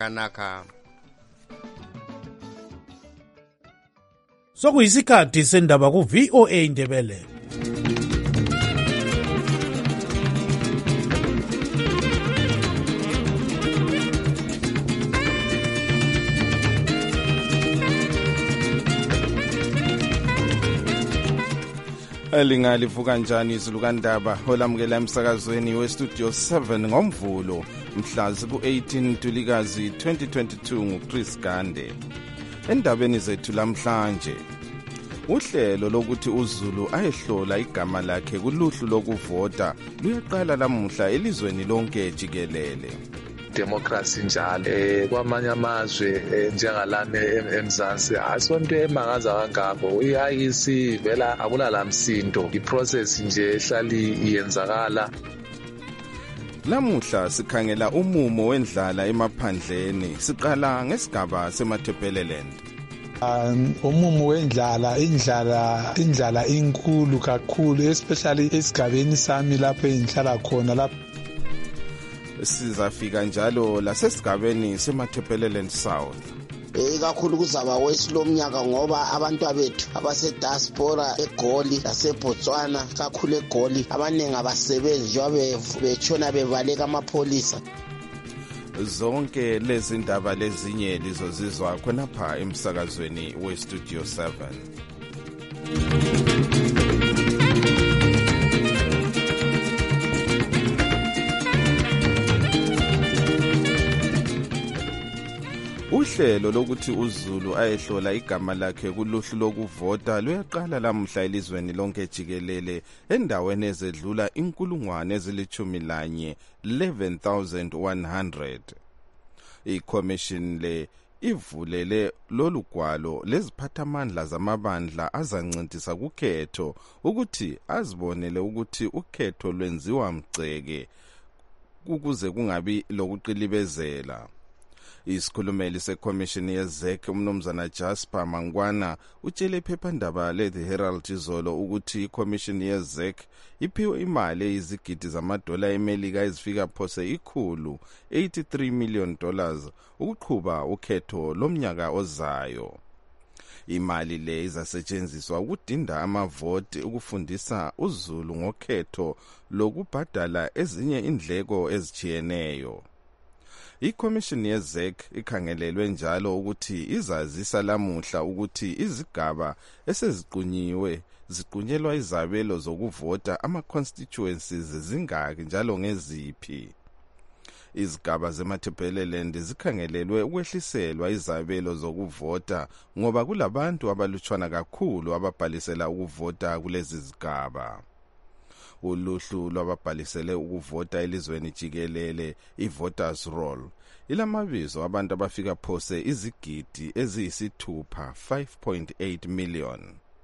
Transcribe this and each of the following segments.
kanaka. Sokuyisikhathi sendaba ku VOA Indebele. Elingalivuka njani izulukandaba olamukela emsakazweni westudio 7 ngomvulo mhla ziku-18 Ntulikazi 2022 nguChris Gande. Endabeni zethu lamhlanje, uhlelo lokuthi uZulu ayehlola igama lakhe kuluhlu lokuvota luyaqala lamuhla elizweni lonke jikelele. Democracy njalo kwamanye amazwe njengalana eMzansi asonto emangaza kangako iyayisi vela akulalamsindo iprocess nje ehlali iyenzakala. Lamuhla sikhangela umumo wendlala emaphandleni, siqala ngesigaba seMathebeleland. Umumo wendlala, indlala inkulu kakhulu, especially esigabeni sami lapho engihlala khona lapho. Sizafika njalo lasesigabeni seMathebeleland South. Kakhulu kuzaba wesilomnyaka ngoba abantu abethu abasediaspora eGoli laseBotswana kakhulu eGoli abaningi abasebenzi njengoba betshona bebaleka amapolisa. Zonke lezi ndaba lezinye lizozizwa khonapha emsakazweni weStudio 7. Uhlelo lokuthi uZulu ayehlola igama lakhe kuluhlu lokuvota luyaqala lamuhla elizweni lonke jikelele endaweni ezedlula 11,100. I-Commission le ivulele lolu gwalo leziphathamandla zamabandla azancintisa kukhetho ukuthi azibonele ukuthi ukhetho lwenziwa mgceke ukuze kungabi lokuqilibezela. Isikhulumeli seCommission yeZEC umnumzana Jasper Mangwana utshele iphephandaba le-The Herald izolo ukuthi iCommission yeZEC iphiwe imali eyizigidi zamadola eMelika ezifika phose $183 million ukuqhuba ukhetho lomnyaka ozayo. Imali le izasetshenziswa ukudinda amavoti, ukufundisa uZulu ngokhetho lokubhadala ezinye indleko ezijiyeneyo. I-Commission yeZEC ikhangelelwe njalo ukuthi izazisa lamuhla ukuthi izigaba eseziqunyiwe ziqunyelwa izabelo zokuvota ama-constituencies zingaki njalo ngeziphi. Izigaba zeMathebeleland zikhangelelwe ukwehliselwa izabelo zokuvota ngoba kulabantu abalutshwana kakhulu ababhalisela ukuvota kulezi zigaba. Uluhlu lwababhalisele ukuvota elizweni jikelele i-Voters Roll ilamabizo abantu abafika phose izigidi eziyisithupha 5.8 million.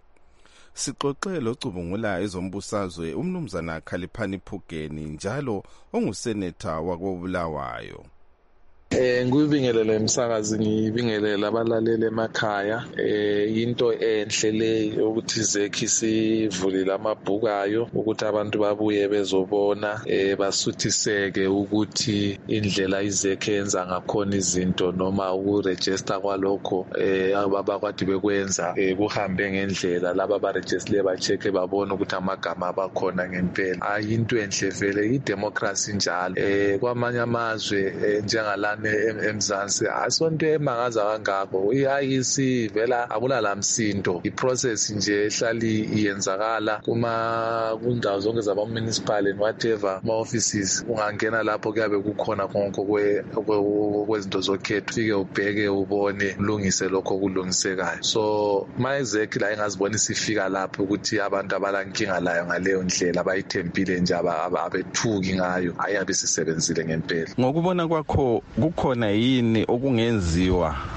Sixoxele ocubungula ezombusazwe umnumzana Khaliphani Phugeni njalo onguseneta wakoBulawayo. Ngibingelele emsakazi, ngibingelele abalaleli emakhaya. Into enhle le ukuthi iZEC sivulile amabhuku ayo ukuthi abantu babuye bezobona, basuthiseke ukuthi indlela iZEC yenza ngakhona izinto noma ukuregister kwalokho abakwadi bekwenza kuhambe ngendlela. Laba baregister ba-check babone ukuthi amagama abakhona ngempela. Ayinto enhle vele idemocracy njalo. Kwamanye amazwe njengalana eMzansi asonto emangaza kangako iyayisi vela akulalamsindo iprocess nje ehlali iyenzakala kundawo zonke zaba municipal and whatever ma offices. Ungangena lapho kuyabe kukhona konke kwezinto zokhetho, ufike ubheke ubone ulungise lokho kulungisekayo. So iZEC la ingazibona isifika lapho ukuthi abantu abalankinga layo ngaleyo ndlela bayithempile nje abethuki ngayo ayabe sisebenzile ngempela. Ngokubona kwakho kukhona yini okungenziwa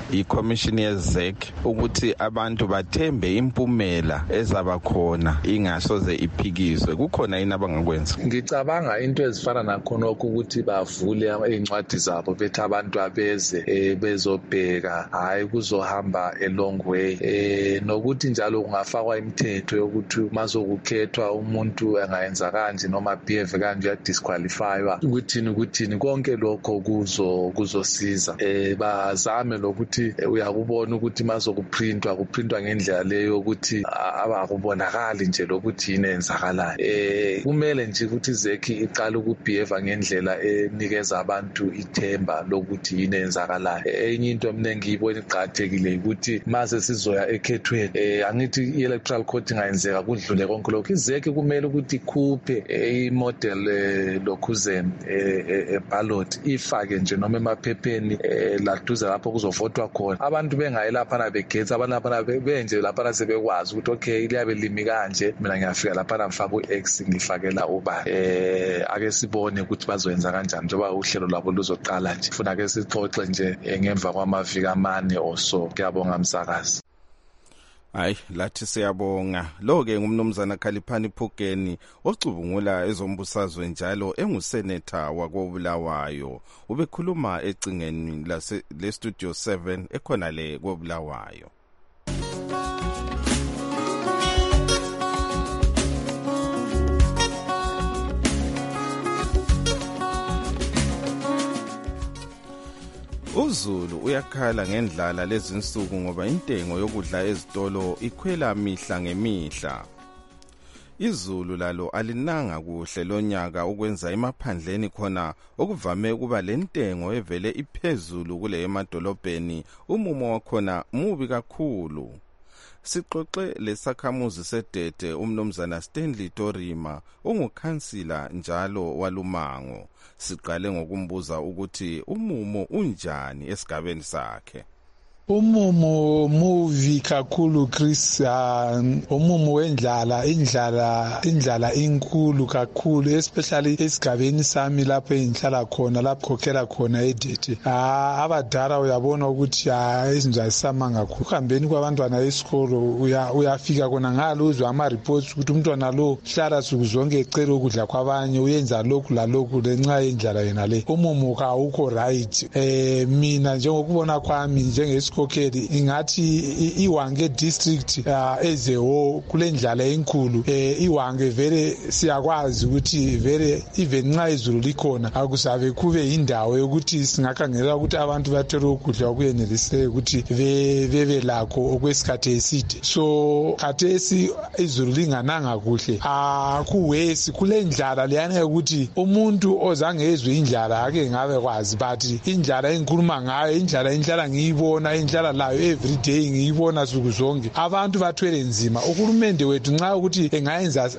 i-commission ye-ZEC ukuthi abantu bathembe impumela ezaba khona ingasoze iphikiswe. Kukhona yini abangakwenza? Ngicabanga into ezifana nakhonokho ukuthi bavule iy'ncwadi zabo bethi abantu abeze bezobheka, hayi kuzohamba a long way. Nokuthi njalo kungafakwa imithetho yokuthi mazokukhethwa umuntu engayenza kanje noma behave kanje uyadisqualifywa ukuthini konke lokho kuzosiza. Bazame lokuthi uyakubona ukuthi kuprintwa ngendlela leyo ukuthi abakubonakali nje lokuthi yini enzakalayo. Kumele nje ukuthi ZEC iqale ukubehave ngendlela enikeza abantu ithemba lokuthi yini enzakalayo. Enye into mina ngiyibona iqhathekile ukuthi mase sizoya ekhethweni angithi i-electoral court ingayenzeka kudlule konke lokho. ZEC kumele ukuthi ikhuphe i-model lokhuzeni ballot ifake nje noma emaphepheni laduze lapho kuzovotwa khona. Abantu bengayi laphana begetha, abantu laphana benje laphana sebekwazi ukuthi okay liyabe limi kanje, mina ngiyafika laphana ngifaka u-X ngifakela uba. Ake sibone ukuthi bazoyenza kanjani njengoba uhlelo lwabo luzoqala nje. Funa ke sixoxe nje ngemva kwamaviki amane oso. Ngiyabonga msakazi. Hayi, lathi siyabonga. Lo-ke ngumnumzana Khaliphani Phugeni ocubungula ezombusazwe njalo enguseneta wakoBulawayo. Ubekhuluma ecingeni le Studio 7 ekhona le koBulawayo. UZulu uyakhala ngendlala lezinsuku ngoba intengo yokudla ezitolo ikhwela mihla ngemihla. IZulu lalo alinanga kuhle lonyaka ukwenza emaphandleni khona okuvame ukuba lentengo evele iphezulu kule emadolobheni, umumo wakhona mubi kakhulu. Sixoxe lesakhamuzi sedede umnumzana Stanley Dorima ongukhansila njalo walumango. Siqale ngokumbuza ukuthi umumo unjani esigabeni sakhe. Umumo muvi kakhulu Chris, umumo wendlala, indlala inkulu kakhulu, especially esigabeni sami lapho engihlala khona, lapho khokhela khona edete. Abadala uyabona ukuthi izinto azisamanga kakhulu. Kuhambeni kwabantwana esikolo uyafika khona ngalo uzwe ama reports ukuthi umntwana lo hlala suku zonke ecela ukudla kwabanye, uyenza lokhu lalokhu lenxa yendlala yena le. Umumo awukho right. Mina njengokubona kwami njengesikolo ingathi iWange district ezeho kule ndlala enkulu, iWange vele siyakwazi ukuthi vele even nxa izulu likhona akusabe kube indawo yokuthi singakhangela ukuthi abantu bathola ukudla okuyenelise ukuthi bebe lakho okwesikhathi eside. So khathesi izulu lingananga kuhle, kuwesi kule ndlala leyana ukuthi umuntu ozange ezwe indlala ake ngabe kwazi, but indlala engikhuluma ngayo indlala enhlala ngiyibona indlala layo every day ngiyibona suku zonke. Abantu bathwele nzima. Uhulumende wethu nxa ukuthi engayenza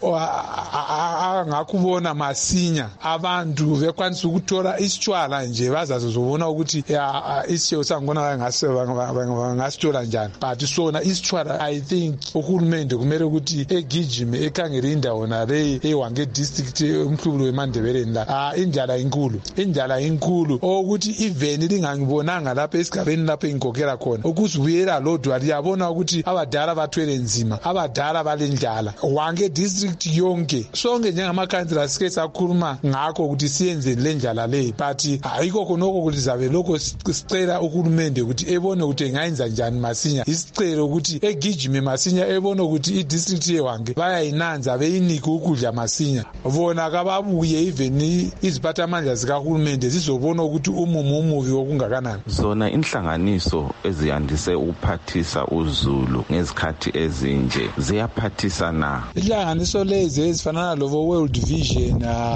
angakubona masinya abantu bekwanisa ukuthola isitshwala nje bazazozobona ukuthi isitshebo sangibona ngasithola njani, but sona isitshwala I think uhulumende kumele ukuthi egijime ekhangele indawo nale eWange district umhlubulo weMandebeleni la. Indlala inkulu ukuthi even lingangibonanga lapha esigabeni lapha engikhokhela khona ukuzibuyela lodwa liyabona ukuthi abadala bathwele nzima, abadala balendlala. Wange district yonke sonke njengamakhansila sike sakhuluma ngakho ukuthi siyenze lendlala le, but ayikho khonoko kulizabe lokho sicela uhulumende ukuthi ebone ukuthi engayenza njani masinya. Isicelo ukuthi egijime masinya ebone ukuthi idistrict yeWange bayayinanza beyinike ukudla masinya. Bona kababuye even iziphathamandla zikahulumende zizobona ukuthi umumo umubi okungakanani. Zona inhlanganiso eziyandise ukuphathisa uZulu ngezikhathi ezinje ziyaphathisa na? Inhlanganiso lezi ezifana nalovo World Vision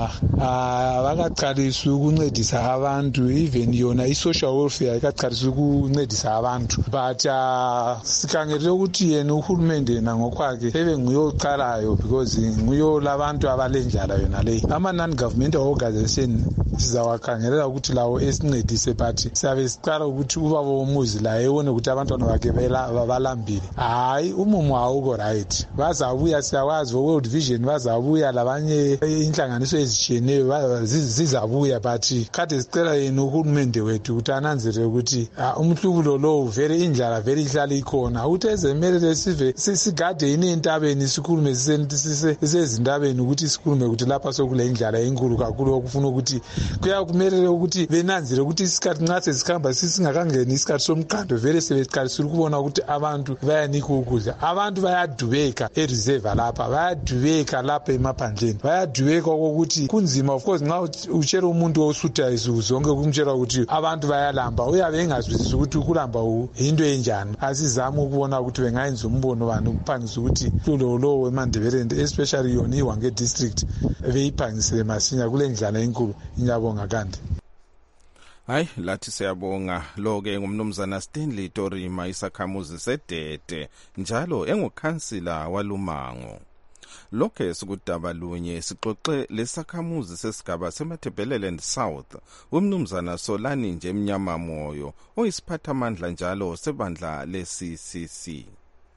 bakaqalisa ukuncedisa abantu, even yona i-social welfare ikaqalisa ukuncedisa abantu, but sikhangele ukuthi yena uhulumende nangokwakhe ebe nguyoqalayo because nguyo labantu abalendlala yona le. Ama non-governmental organization sizawakhangelela ukuthi lawo esincedise but siyabe siqala ukuthi ubaba womuzi la ebone ukuthi abantwana bakhe balambile. Hayi, umumo awukho right. Bazabuya, siyakwazi World Vision bazabuya labanye inhlanganiso ezitshiyeneyo zizabuya, but kade sicela yena uhulumende wethu ukuthi ananzelele ukuthi umhlubulo lo vele indlala vele ihlala ikhona, ukuthi ezemele sive sigade yini entabeni sikhulume sisezintabeni ukuthi sikhulume ukuthi lapha sokule indlala enkulu kakhulu okufuna ukuthi kuyakumelele ukuthi benanzele ukuthi isikhathi nxa sesikhamba sisingakangeni isikhathi somqando vele sebeqalisile ukubona ukuthi abantu bayanika ukudla. Abantu bayadubeka ereserve lapha, bayadubeka lapha emaphandleni, bayadubeka ukuthi kunzima. Of course nxa utshela umuntu osutha izinto zonke kumtshela ukuthi abantu bayalamba, uyabe engazwisisi ukuthi ukulamba into enjani. Asizama ukubona ukuthi bengayenza umbono bani ukuphangisa ukuthi lo weMandebele especially yona iHwange district beyiphangisele masinya kule ndlala enkulu. Ngiyabonga kanti. Hayi, lathi siyabonga. Lo-ke ngumnumzana Stanley Torima, isakhamuzi seDede, njalo engukhansila waLumango. Lokhe sikudaba lunye sixoxe lesakhamuzi sesigaba seMatabeleland South, umnumzana Solani nje Mnyama Moyo, oyisiphathamandla njalo sebandla le-CCC.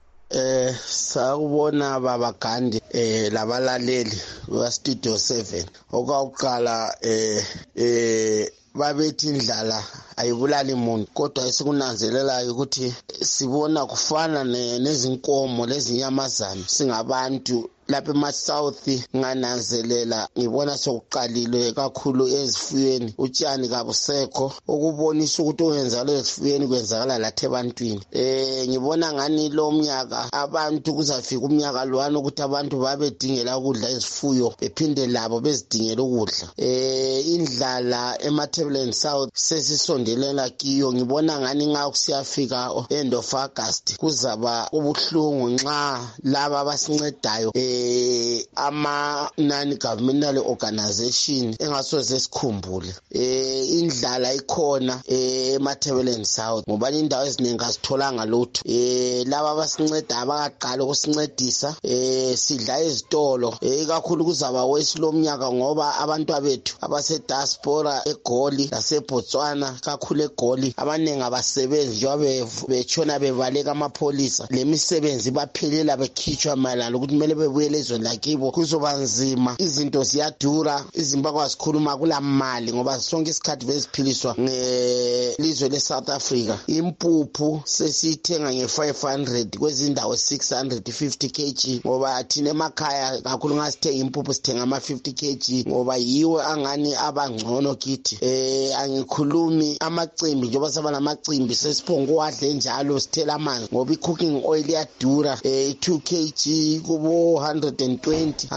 Sawubona baba Gandhi labalaleli wa Studio 7. Okwaqala babethi indlala ayibulali umuntu, kodwa esikunanzelelayo ukuthi sibona kufana nezinkomo lezinyamazana singabantu lapha ema-South. Ngananzelela ngibona sokuqalile kakhulu ezifuyeni, utshani kabusekho, ukubonisa ukuthi okwenzakala ezifuyeni kwenzakala lathi ebantwini. Ngibona ngani lo mnyaka abantu kuzafika umnyaka lwana ukuthi abantu babedingela ukudla izifuyo bephinde labo bezidingela ukudla. Indlala eMatabeleland South sesisondelela kiyo. Ngibona ngani nxa kusiyafika end of August kuzaba ubuhlungu nxa laba abasincedayo ama non-governmental organization engasoze sikhumbule. Indlala ikhona eMatabeleland South ngoba indawo eziningi azitholanga lutho. Laba abasinceda abaqala ukusincedisa sidla ezitolo. Ikakhulu kuzaba wesilomnyaka ngoba abantu abethu abasediaspora eGoli laseBotswana, kakhulu eGoli, abaningi abasebenzi njengoba betshona bevaleka amapolisa. Lemisebenzi baphelela bekhitshwa mayelana ukuthi kumele bebuye lezweni lakibo. Kuzoba nzima, izinto ziyadura, izimba kwazikhuluma kula mali ngoba sonke isikhathi besiphiliswa ngelizwe leSouth Africa. Impuphu sesithenga nge500 kwezindawo 650 kg ngoba thina emakhaya kakhulu ngasithenga impuphu sithenga ama50 kg ngoba yiwe angani abangcono kithi. Angikhulumi amacimbi njengoba saba namacimbi sesiphonga wadle njalo sithela amanzi ngoba i-cooking oil iyadura. 2 kg kubo 120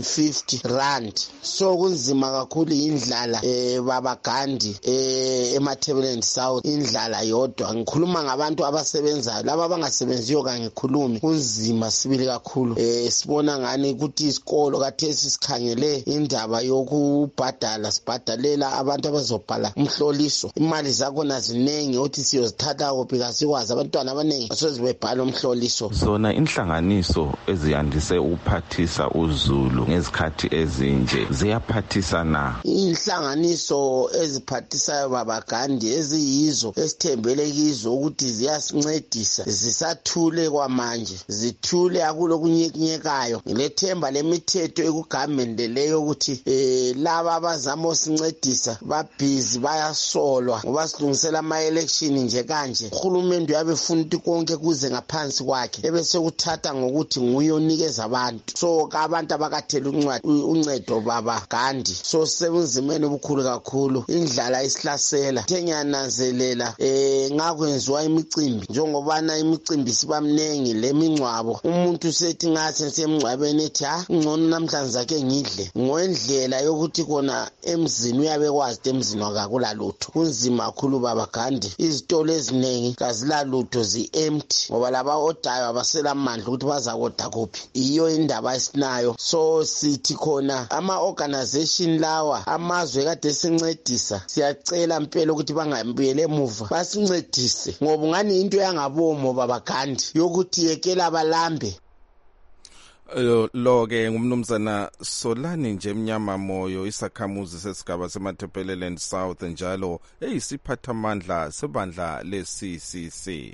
150 rand. So kunzima kakhulu indlala baba Gandhi eMatabeleland South, indlala yodwa. Ngikhuluma ngabantu abasebenzayo, laba abangasebenziyo kangikhulumi. Kunzima sibili kakhulu. Sibona ngani ukuthi isikolo kathesi sikhangele indaba yokubhadala, sibhadalela abantu abazobhala umhloliso. Imali zakhona zinengi uthi siyozithatha kuphi kasikwazi. Abantwana abanengi basozibebhala umhloliso. Zona inhlanganiso eziyandise ukuphathisa uZulu ngezikhathi ezinje ziyaphathisa na? Inhlanganiso eziphathisayo baba Gandhi eziyizo esithembele kizo ukuthi ziyasincedisa zisathule kwamanje, zithule akulokunyekinyekayo. Ngilethemba lemithetho ekugamendeleyo ukuthi laba abazama usincedisa babhizi bayasolwa ngoba silungisela ama-election nje kanje. Uhulumende uyabefuna ukuthi konke kuze ngaphansi kwakhe ebese kuthatha ngokuthi nguye onikeza abantu. So abantu abakathela uncedo baba Gandhi, so sebunzimeni obukhulu kakhulu. Indlala isihlasela. Ngiyananzelela ngakwenziwa imicimbi njengobana imicimbi siba mningi lemingcwabo. Umuntu sethi ngathi semngcwabeni ethi ngcono namhlanje zakhe ngidle ngoendlela yokuthi kona emzini uyabe kwazi emzini wakakula lutho. Kunzima kakhulu baba Gandhi. Izitolo eziningi kazilalutho zi-empty ngoba laba odayo abasela amandla ukuthi bazakoda kuphi. Iyo indaba esinayo. So sithi khona ama-organization lawa amazwe kade sincedisa, siyacela mpela ukuthi bangambuyele emuva basincedise ngoba ngani into yangabomo baba Gandhi yokuthi yekela balambe. Lo ke ngumnumzana Solani nje Mnyama Moyo, isakhamuzi sesigaba seMatabeleland South njalo eyisiphathamandla sebandla le-CCC.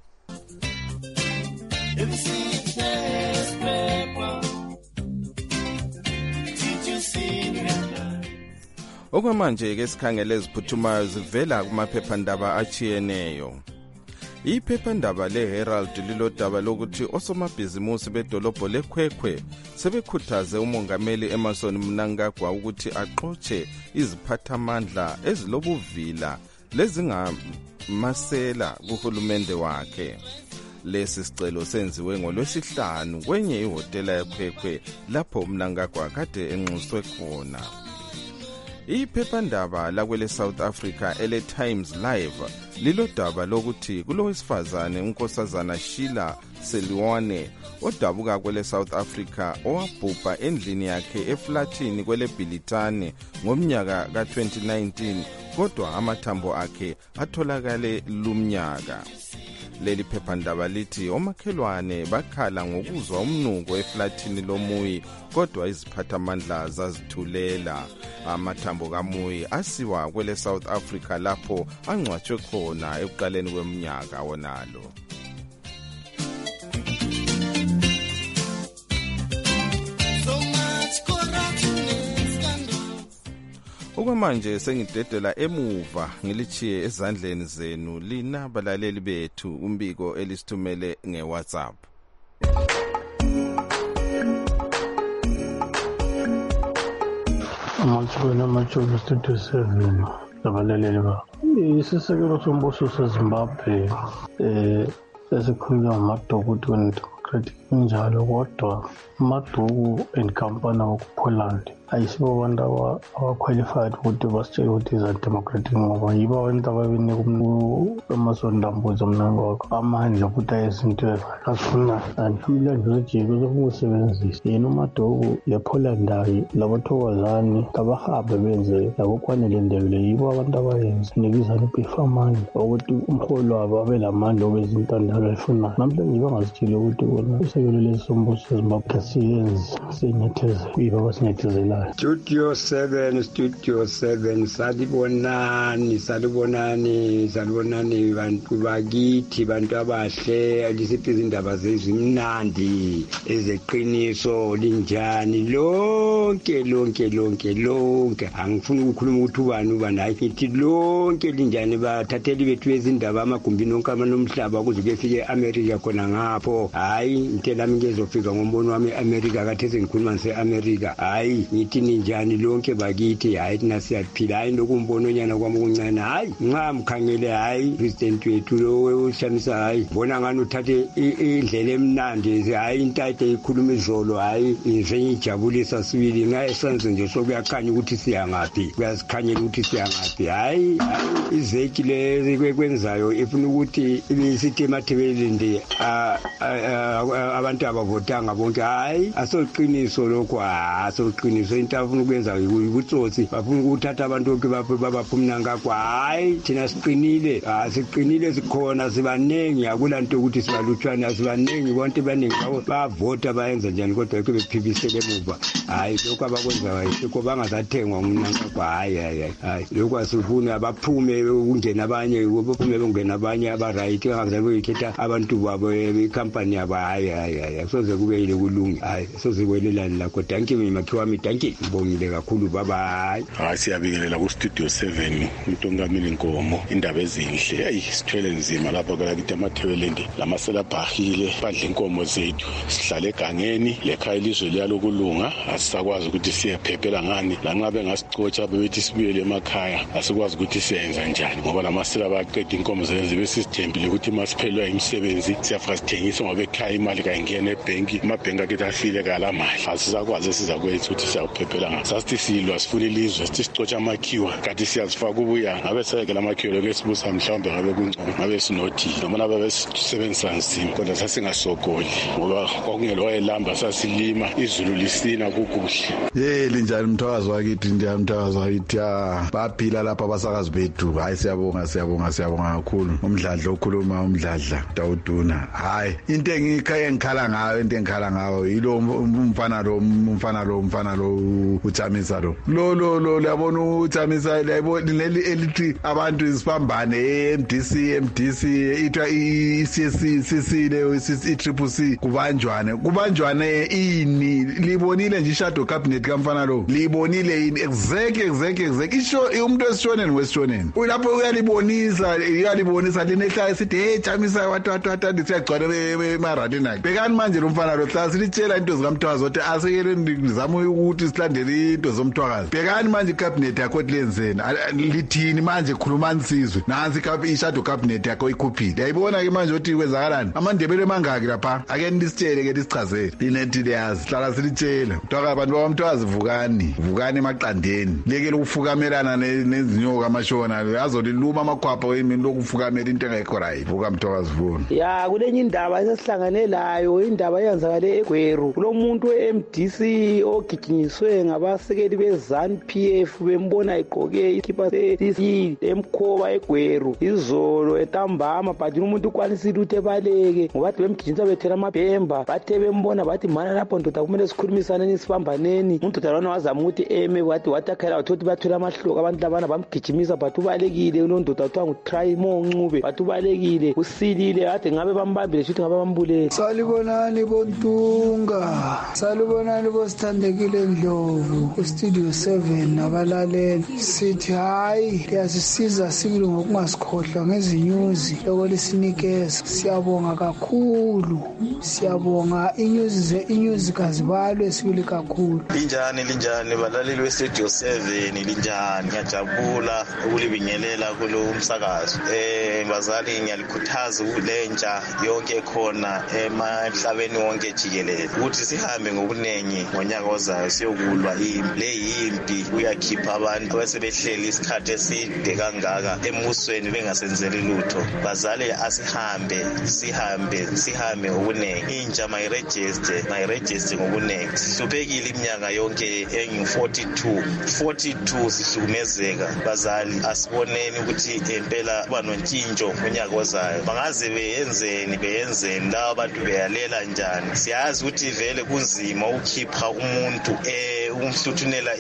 Okwamanje ke sikhangele eziphuthumayo zivela kumaphephandaba achiyeneyo. Iphephandaba le-Herald lilodaba lokuthi osomabhizimusi bedolobho leKwekwe sebekhuthaze umongameli Emmerson Mnangagwa ukuthi axotshe iziphathamandla ezilobuvila lezingamasela kuhulumende wakhe. Lesi sicelo senziwe ngoLwesihlanu kwenye ihhotela yeKwekwe lapho Mnangagwa kade enxuswe khona. Iphephandaba lakwele South Africa ele-Times Live lilodaba lokuthi kulowesifazane unkosazana Sheila Seloane odabuka kwele South Africa owabhubha endlini yakhe eflatini kwele Bilitane ngomnyaka ka-2019 kodwa amathambo akhe atholakale lumnyaka. Leli phephandaba lithi omakhelwane bakhala ngokuzwa umnuko eflatini loMuyi kodwa iziphathamandla zazithulela. Amathambo kaMuyi asiwa kwele South Africa lapho angcwatshwe khona ekuqaleni kweminyaka wonalo. Okwamanje sengidedela emuva ngilichiye ezandleni zenu lina balaleli bethu umbiko elisithumele ngeWhatsApp. Amachulu Studio 7 labalaleli ba. Isisekelo sombuso seZimbabwe esikhulunywa ngamaDuku Democratic njalo kodwa amaDuku and company okuPoland ayisibo abantu aba-qualified ukuthi basitshele ukuthi iza-democratic ngoba yibo abantu ababenike Emmerson Mnangagwa amandla ukuthi ayenze into azifuna namhlanje ujike uzokusebenzisa yena uMaDuku lePoland ayi labathokozani kabahambe benze labokwanele ndebele yibo abantu abayenza nikizana upefamani ukuthi umholo wabo abe lamandla obezinto abayifunayo namhlanje bangazitshile ukuthi bona isekelo lesombuso seZimbabwe siyenze sinyetheze yibo abasinyethezela. Studio 7 salibonani bantu bakithi bantu abahle lisiphi izindaba zezimnandi ezeqiniso linjani lonke angifuni ukukhuluma ukuthi ubani hayi ngithi lonke linjani bathatheli bethu bezindaba amagumbini onke anomhlaba kuze kufike eAmerica khona ngapho hayi intelaami ngezofika ngombono wami eAmerica kathese ngikhuluma ngeAmerica hayi ngithi ninjani lonke bakithi hayi thina siyaphila hayi lokumbona onyana kwami okuncane hayi nxa mkhangele hayi president wethu lo ushamisa hayi bona ngani uthathe indlela emnandi hayi intate ikhuluma izolo hayi ngijabulisa sibili ngayesenze nje sokuyakhanya ukuthi siyangaphi kuyasikhanyela ukuthi siyangaphi hayi izeki le kwenzayo ifuna ukuthi ibisithi eMatabeleland abantu abavotanga bonke hayi asoqiniso lokho asoqiniso into afuna ukwenza ukutsotsi bafuna ukuthatha abantu bonke babaphumnangagwa hayi thina siqinile sikhona sibanengi akulanto ukuthi sibalutshwana asibanengi bonke baningi bavota bayenza njani kodwa ke bephibisele emuva hayi lokho abakwenzayo yikho bangazathengwa ngumnangagwa hayi lokho asifuna abaphume ukungena abanye bongena abanye abaright angazabe ikhetha abantu babo icompany yabo hayi soze kube ile kulungi hayi soze kwelelana lakho thank you Makhiwami thank you ngibongile kakhulu bye siyabingelela ku Studio 7 uNtongamini Nkomo indaba ezinhle hayi sithwele nzima lapha kwelakithi eMatabeleland lamasela bhahile badla inkomo zethu sihlale egangeni lekhaya ilizwe liyalokulunga asisakwazi ukuthi siyephephela ngani lanxa bengasicotsha bebethi sibuyele emakhaya asikwazi ukuthi siyenza njani ngoba lamasela bayaqeda inkomo zethu besisithembile ukuthi masiphelwa imisebenzi siyafika sithengisa ngoba ekhaya imali kayingena ebhenki amabhenki akhe afile kala mali asisakwazi sizakwenza ukuthi abaphephela ngayo. Sasithi silwa sifuna ilizwe, sithi sicotsha amakhiwa kanti siyazifaka ubuya. Ngabe seke lamakhiwa loke sibusa mhlawumbe ngabe kungcono, ngabe sinothi noma nabe besebenzisa nzima kodwa sasingasogoli ngoba kwakungelo elamba sasilima izulu lisina kukuhle. Linjani Mthwakazi wakithi, Mthwakazi wakithi baphila lapha abasakazi bethu. Hayi siyabonga kakhulu. Umdladla okhuluma umdladla Dawuduna. Hayi into engikhala ngayo yilo umfana lo uThamisa lo yabona uThamisa leli elithi abantu isibambane MDC itwa iCC le iCCC kubanjwane ini libonile nje shadow cabinet kamfana lo libonile ini exactly isho umuntu esishoneni wesishoneni lapho uyalibonisa linehlaya sithi hey Thamisa wathu siyagcwala emaradi nakhe. Bekani manje lo mfana lo xa silitshela into zikaMthwakazi ukuthi asekele nizame ukuthi silandele into zomthwakazi. Bekani manje icabinet yakho lenzeni lithini manje khulumani sizwe nansi ishadow cabinet yakho ikhuphile. Yayibona ke manje ukuthi kwenzakalani amandebele mangaki lapha ake nisitshele ke lisichazele linethi leyazi hlala silitshela Mthwakazi abantu bamthwakazi vukani emaqandeni lekele ukufukamelana nezinyoka amashona azoliluma amakhwapha emini lokufukamela into engekho right. Vuka Mthwakazi vuna ya kulenye indaba esesihlangane layo indaba eyenzakale eGweru kulomuntu weMDC ogijinyiswe ngabasekeli beZANU-PF bembona egqoke ikipa se emkhoba eGweru izolo etambama but umuntu ukwanisile ukuthi ebaleke ngoba bathi bemgijinyisa bethela amabhemba bathe bembona bathi mana lapho ndoda kumele sikhulumisane nisibambaneni umuntu lwana wazama ukuthi eme wathi akhela wathi bathola amahloko abantu labana bamgijimisa but ubalekile lo ndoda uthiwa nguTry Moncube but ubalekile usilile ade ngabe bambambile futhi ngabe bambulele. Salibonani bontunga salibonani bosithandekile Ndlovu ku studio 7 nabalaleli sithi hayi liyasisiza sibili ngokungasikhohlwa ngezinyuzi lokulisinikeza. Siyabonga kakhulu siyabonga inyuzi kazibalwe sibili kakhulu. Linjani balaleli we studio 7 linjani ngiyajabula ukulibingelela kulo umsakazo. Bazali ngiyalikhuthaza ukulentsha yonke khona emhlabeni wonke jikelele ukuthi sihambe ngobunengi ngonyaka ozayo siyokulwa impi uyakhipha abantu abasebehleli isikhathi eside kangaka embusweni bengasenzeli lutho. Bazali sihambe ngobunengi intsha mayiregister ngobunengi. Sihluphekile iminyaka yonke engu42 sihlukumezeka. Bazali asiboneni ukuthi impela kuba nontshintsho ngonyaka ozayo. Bangaze beyenzeni la abantu beyalela njani. Siyazi ukuthi vele kunzima ukukhipha umuntu umhluthunela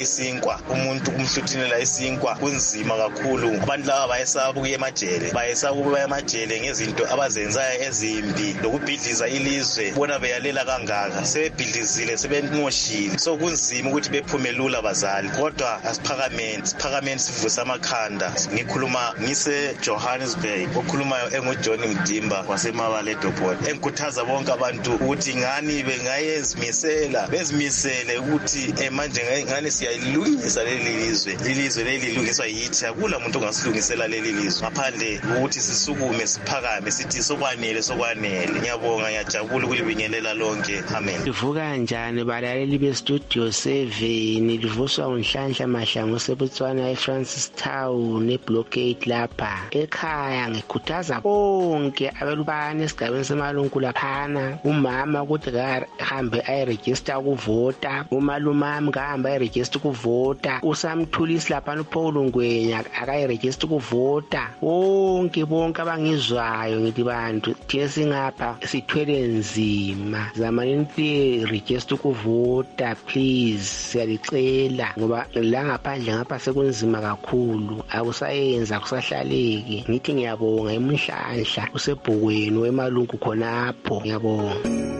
isinkwa kunzima kakhulu. Abantu laba bayesaba ukuya emajele ngezinto abazenzayo ezimbi lokubhidliza ilizwe. Bona beyalela kangaka sebebhidlizile sebenqoshile so kunzima ukuthi bephume lula bazali. Kodwa asiphakameni sivusa amakhanda. Ngikhuluma ngise Johannesburg okhulumayo enguJohn Mdimba wasemabale edoport. Engikhuthaza bonke abantu ukuthi ngani bezimisele ukuthi manje ngani siyalungisa ilizwe leli lilungiswa yithi. Akula muntu ongasilungisela leli lizwe ngaphandle ukuthi sisukume siphakame sithi sokwanele. Ngiyabonga ngiyajabula ukulibingelela lonke. Amen. Livuka kanjani balaleli be studio 7 livuswa unhlanhla mahlangu eSebutswana eFrancis Town eBlockade lapha ekhaya. Ngikhuthaza bonke abelubani esigabeni semalungu laphana umama ukuthi kahambe ayiregister ukuvota umalumami kahambe ayiregister ukuvota usamthulisi lapha uPaul Ngwenya akayiregister ukuvota bonke abangizwayo ngithi bantu thina singapha sithwele nzima zamanini register ukuvota please siyalicela ngoba la ngaphandle ngapha sekunzima kakhulu akusayenza akusahlaleki. Ngithi ngiyabonga emhlanhla usebhukweni wemalungu khonapho ngiyabonga.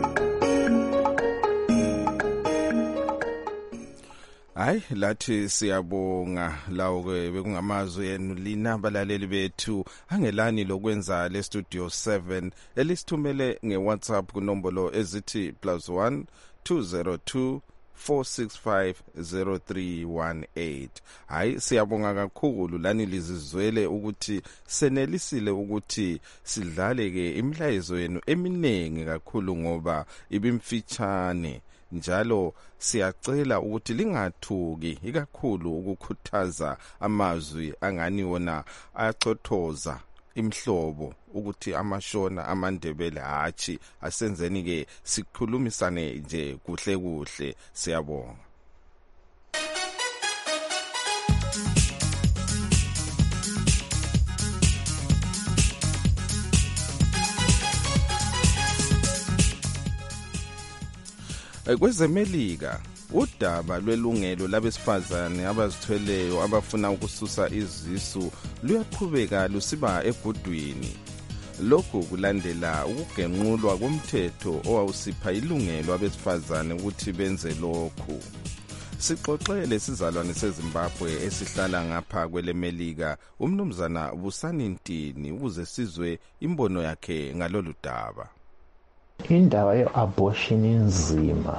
Hayi lathi siyabonga lawo ke bekungamazwi enu lina balaleli bethu angelani lokwenza le studio 7 elisithumele ngeWhatsApp kunombolo ezithi +1 202 4650318. Hayi siyabonga kakhulu lani lizizwele ukuthi senelisile ukuthi sidlale ke imlayezo yenu eminengi kakhulu ngoba ibimfitshane njalo siyacela ukuthi lingathuki ikakhulu ukukhuthaza amazwi angani wona ayachothoza imhlobo ukuthi amashona amaNdebele hachi asenzeni ke sikhulumisane nje kuhle kuhle. Siyabonga. KwezeMelika udaba lwelungelo labesifazane abazithweleyo abafuna ukususa izisu luyaqhubeka lusiba ebhodweni. Lokhu kulandela ukugenqulwa komthetho owawusipha ilungelo abesifazane ukuthi benze lokhu. Sixoxele sizalwane seZimbabwe esihlala ngapha kweleMelika umnumzana Busani Ntini ukuze sizwe imbono yakhe ngalolu daba. Indaba ye-abortion inzima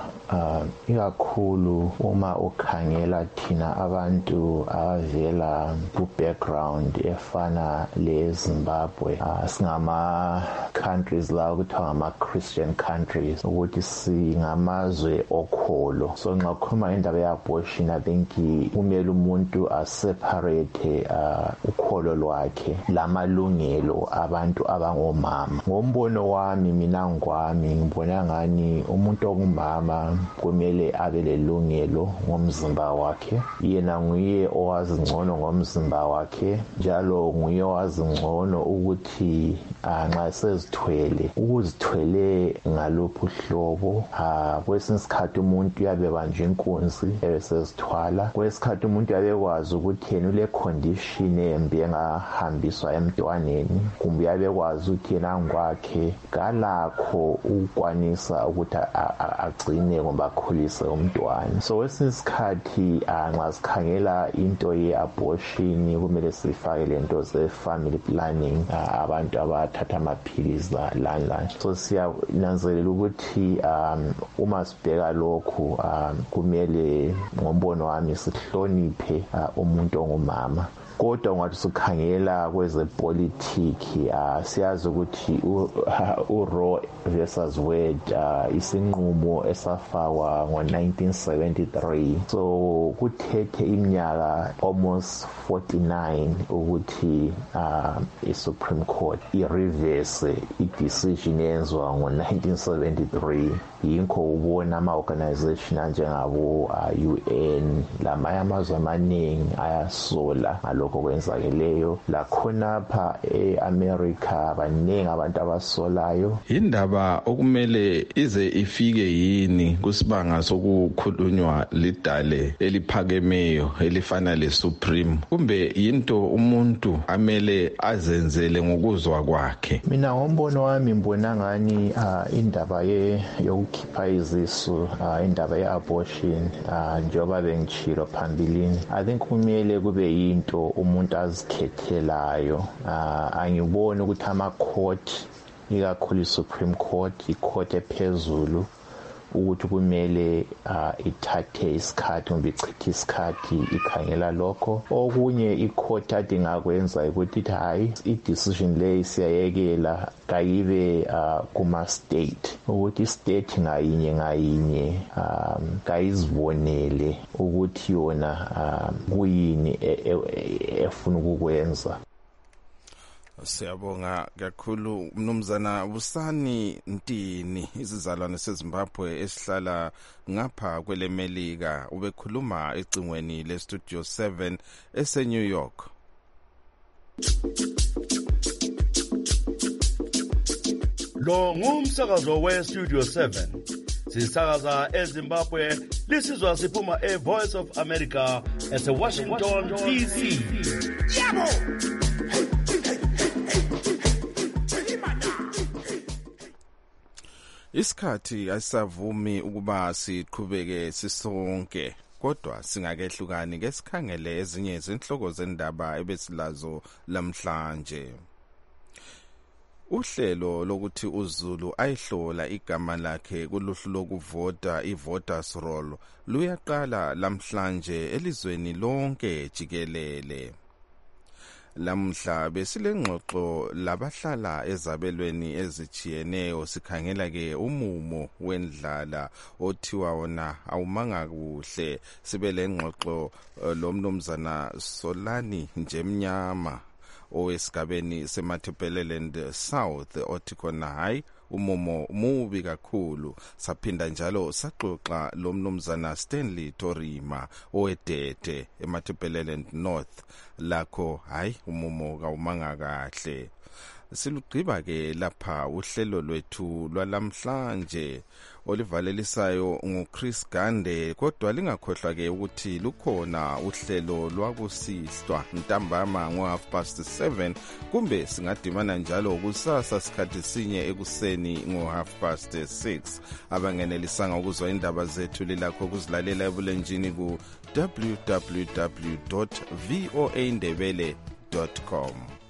ikakhulu uma ukhangela thina abantu abavela ku-background efana le-Zimbabwe singama-countries la kuthiwa ngama-Christian countries ukuthi singamazwe okholo. So nxa ukhuluma indaba ye-abortion I think kumele umuntu aseparate ukholo lwakhe lamalungelo abantu abangomama. Ngombono wami mina ngibona ngani umuntu ongumama kumele abe lelungelo ngomzimba wakhe. Yena nguye owazi ngcono ngomzimba wakhe, njalo nguye owazi ngcono ukuthi nxa sezithwele ukuzithwele ngaluphi uhlobo. Kwesinye isikhathi umuntu uyabebanjwa inkunzi ebesezithwala, kwesikhathi umuntu uyabekwazi ukuthi yena ule condition embi engahambiswa emntwaneni, kumbe uyabekwazi ukuthi yena ngokwakhe kalakho ukwanisa ukuthi agcine kumbe akhulise umntwana. So kwesinye isikhathi nxa sikhangela into ye-abortion kumele sifake lento ze-family planning, abantu abathatha amaphilisi lani. So siyananzelela ukuthi uma sibheka lokhu kumele ngombono wami sihloniphe umuntu ongumama. Kodwa ngathi sikhangela kwezepolitiki siyazi ukuthi uRoe versus Wade isinqumo esafakwa ngo-1973. So kuthethe iminyaka almost 49 ukuthi i-Supreme Court i-reverse i-decision yenziwa ngo-1973. Yinko ubona ama-organization anjengabo UN lamanye amazwe amaningi ayasola ngalokho kwenzakeleyo. Lakhonapha e-America baningi abantu abasolayo. Indaba okumele ize ifike yini kusibanga sokukhulunywa lidale eliphakemeyo elifana le-Supreme, kumbe into umuntu amele azenzele ngokuzwa kwakhe? Mina ngombono wami mbona ngani indaba yokukhipha izisu, indaba ye-abortion njengoba bengitshilo phambilini, I think kumele kube yinto umuntu azikhethelayo. Angiboni ukuthi ama-court ikakhulu i-Supreme Court, i-court ephezulu, ukuthi kumele ithathe isikhathi kumbe ichithe isikhathi ikhangela lokho. Okunye i-court ade ngakwenza ukuthi hayi i-decision leyo siyayekela kayibe kuma-state, ukuthi i-state ngayinye kayizibonele ukuthi yona kuyini efuna ukukwenza. Siyabonga kakhulu mnumzana Busani Ntini, izizalwane seZimbabwe esihlala ngapha kweleMelika, ubekhuluma ecingweni leStudio 7 eseNew York. Lo ngumsakazo weStudio 7. Sisakaza eZimbabwe, lisizwa siphuma eVoice of America eseWashington DC. Yabo! Isikhathi asavumi ukuba siqhubeke sisonke, kodwa singakehlukani ke sikhangele ezinye izinhloko zendaba ebesilazo lamhlanje. Uhlelo lokuthi uZulu ayihlola igama lakhe kuluhlu lokuvota i-voters roll luyaqala lamhlanje elizweni lonke jikelele. Lamhla besilengxoxo labahlala ezabelweni ezijiyeneyo sikhangela ke umumo wendlala othiwa wona awumanga kuhle. Sibe lengxoxo lomnumzana Solani Njemnyama owesigabeni seMatabeleland South othi khona hayi umumo mubi kakhulu. Saphinda njalo saxoxa lomnumzana Stanley Torima owedede eMatabeleland North lakho hayi umumo kawumanga kahle. Silugqiba ke lapha uhlelo lwethu lwalamhlanje olivalelisayo nguChris Gande, kodwa lingakhohlwa ke ukuthi lukhona uhlelo lwakusihlwa ntambama ngo7:30 kumbe singadimana njalo kusasa sikhathi sinye ekuseni ngo6:30. Abangenelisanga ukuzwa indaba zethu lilakho kuzilalela ebulenjini ku www.voaindebele.com.